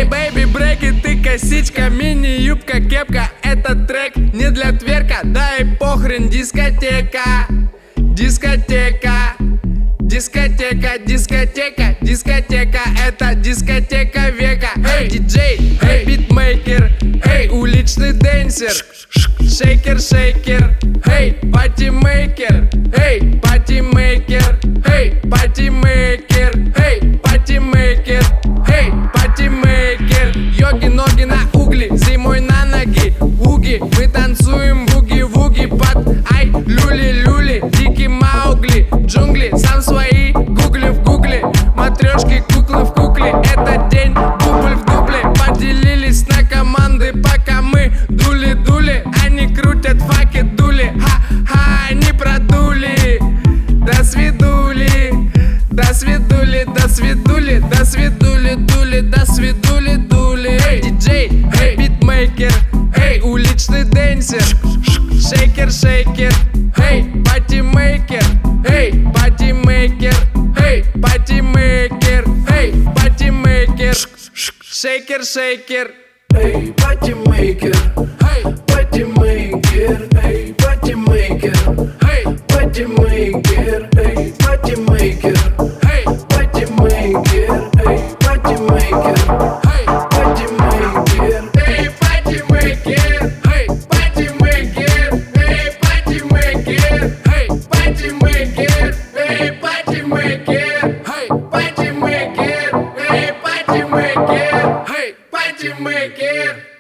Эй, бэйби, брейки, ты косичка, мини-юбка, кепка. Этот трек не для тверка, да и похрен, дискотека. Дискотека, дискотека, дискотека, дискотека, это дискотека века. Эй, диджей, эй, битмейкер, эй, уличный дэнсер, шейкер, шейкер, эй, патимейкер, эй, патимейкер, эй, патимейкер, эй, патимейкер, эй, патимейкер. Йоги, ноги на угли, зимой на ноги, уги, мы танцуем буги-вуги под ай, люли-люли, дикий Маугли, джунгли, сам свои гугли в гугле, матрешки, куклы в кукле, это день дубль в дубле, поделились на команды, пока мы дули-дули, они крутят факи, дули, ха-ха, они продули, до свидули, до свидули, до свидули, до свидули, дули, до свидули, дули. Эй, диджей, эй, битмейкер, эй, уличный дэнсер, шейкер, шейкер, эй, патимейкер, эй, патимейкер, эй, патимейкер, эй, патимейкер, шейкер, шейкер, эй, патимейкер, эй, патимейкер, эй, патимейкер, эй, патимейкер, эй, патимейкер, эй, патимейкер, эй, патимейкер, эй, патимейкер. эй, патимейкер, эй, патимейкер, эй, патимейкер, эй, патимейкер, эй, патимейкер, эй, патимейкер, эй, патимейкер, эй, патимейкер.